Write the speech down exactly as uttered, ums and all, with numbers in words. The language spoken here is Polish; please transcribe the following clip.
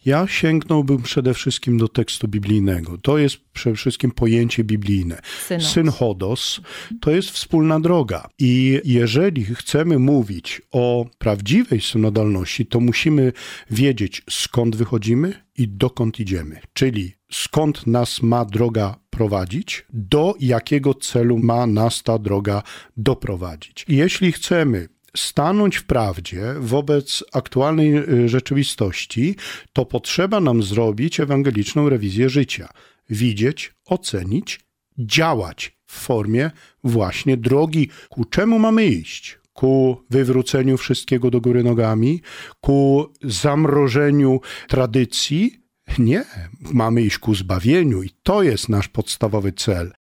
Ja sięgnąłbym przede wszystkim do tekstu biblijnego. To jest przede wszystkim pojęcie biblijne. Synos. Synhodos to jest wspólna droga. I jeżeli chcemy mówić o prawdziwej synodalności, to musimy wiedzieć, skąd wychodzimy i dokąd idziemy. Czyli skąd nas ma droga prowadzić, do jakiego celu ma nas ta droga doprowadzić. I jeśli chcemy stanąć w prawdzie wobec aktualnej rzeczywistości, to potrzeba nam zrobić ewangeliczną rewizję życia. Widzieć, ocenić, działać w formie właśnie drogi, ku czemu mamy iść. Ku wywróceniu wszystkiego do góry nogami, ku zamrożeniu tradycji. Nie, mamy iść ku zbawieniu i to jest nasz podstawowy cel.